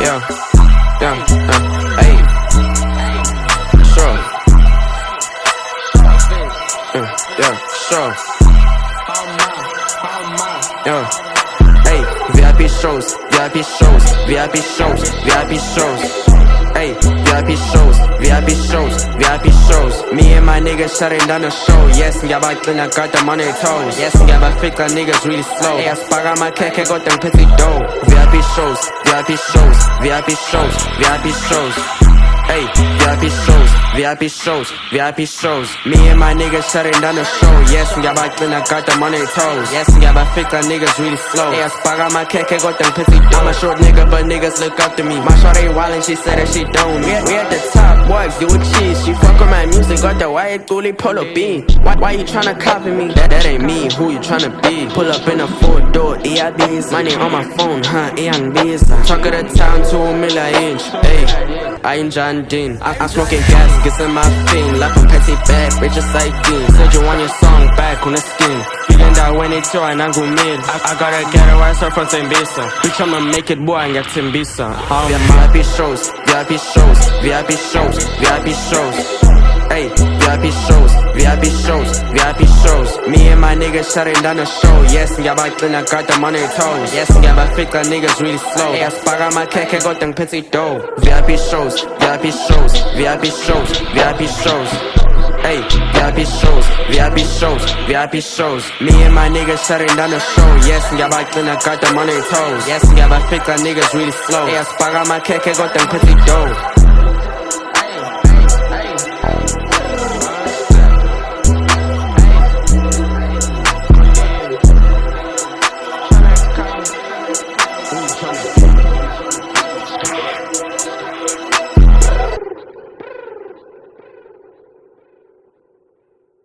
Hey, sure. Sure. Hey, VIP shows, VIP shows, VIP shows, VIP shows. Hey, VIP shows, VIP shows, VIP shows. Me and my niggas shutting down the show. Yes, ngiyaba clean, I got them on their toes. Yes, ngiyaba fake, niggas really slow. Hey, I spaga my keke, got them pretty dough. VIP shows, VIP shows, VIP shows, VIP shows. Hey, VIP shows, VIP shows, VIP shows. Me and my niggas shutting down the show. Yes, ngiyaba clean, I got them on their toes. Yes, ngiyaba fake, niggas really slow. Hey, I spaga my keke, got them pretty dough. I'm a short nigga, but niggas look up to me. My shorty wildin', she said that she don't. We at the top, boys, do a cheese. She fuck with my music, got the white toolie polo bean. Why you tryna copy me? That ain't me, who you tryna be? Pull up in a 4-door EIBs. Money on my phone, young bees. Talk of the town, 2 million inch. Hey, I ain't John Dean. I'm smoking gas, gets in my fiend. Like I'm petty bad, rich as I Dean. Said you want your song back on the skin. Feeling that when it's your and I go mid. I gotta get a riser from Timbisa. Bitch, I'ma make it, boy, and get Timbisa. VIP shows, VIP shows, VIP shows, VIP shows. Hey, VIP shows, VIP shows, VIP shows. Me and my niggas shutting down the show. Yes, ngiyaba clean, I got them on their toes. Yes, ngiyaba fake, niggas really slow. Hey, I spaga my keke, got them pretty dough. VIP shows, VIP shows, VIP shows, VIP shows. Hey, VIP shows, VIP shows, VIP shows. Me and my niggas shutting down the show. Yes, ngiyaba clean, I got them on their toes. Yes, ngiyaba fake, niggas really slow. Hey, I spaga my keke, got them pretty dough. Trying to